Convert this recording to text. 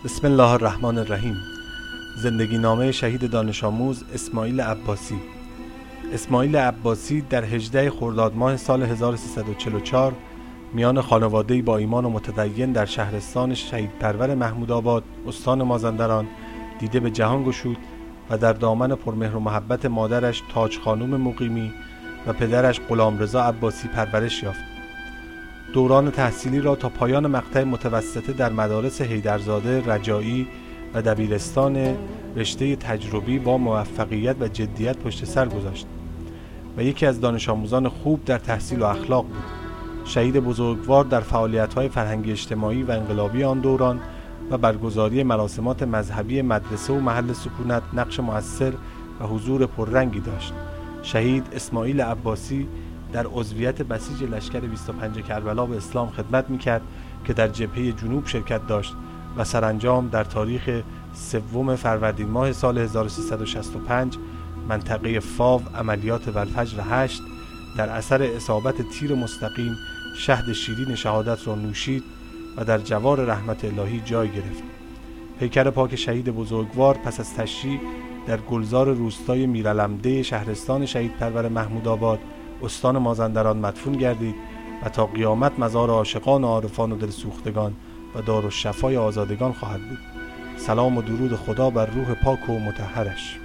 بسم الله الرحمن الرحیم. زندگی نامه شهید دانش آموز اسماعیل عباسی. اسماعیل عباسی در 18 خرداد ماه سال 1344 میان خانواده‌ای با ایمان و متدین در شهرستان شهیدپرور محمودآباد استان مازندران دیده به جهان گشود و در دامن پرمهر و محبت مادرش تاج خانم مقیمی و پدرش غلامرضا عباسی پرورش یافت. دوران تحصیلی را تا پایان مقطع متوسطه در مدارس حیدرزاده، رجایی و دبیرستان رشته تجربی با موفقیت و جدیت پشت سر گذاشت و یکی از دانش آموزان خوب در تحصیل و اخلاق بود. شهید بزرگوار در فعالیت‌های فرهنگی اجتماعی و انقلابی آن دوران و برگزاری مراسمات مذهبی مدرسه و محل سکونت نقش مؤثر و حضور پررنگی داشت. شهید اسماعیل عباسی در عضویت بسیج لشکر 25 کربلا به اسلام خدمت می‌کرد که در جبهه جنوب شرکت داشت و سرانجام در تاریخ 3 فروردین ماه سال 1365 منطقه فاو عملیات والفجر 8 در اثر اصابت تیر مستقیم شهد شیرین شهادت را نوشید و در جوار رحمت الهی جای گرفت. پیکر پاک شهید بزرگوار پس از تشییع در گلزار روستای میرعلمده شهرستان شهیدپرور محمودآباد استان مازندران مدفون گردید و تا قیامت مزار عاشقان و عارفان و دلسوختگان و دارالشفای آزادگان خواهد بود. سلام و درود خدا بر روح پاک و مطهرش.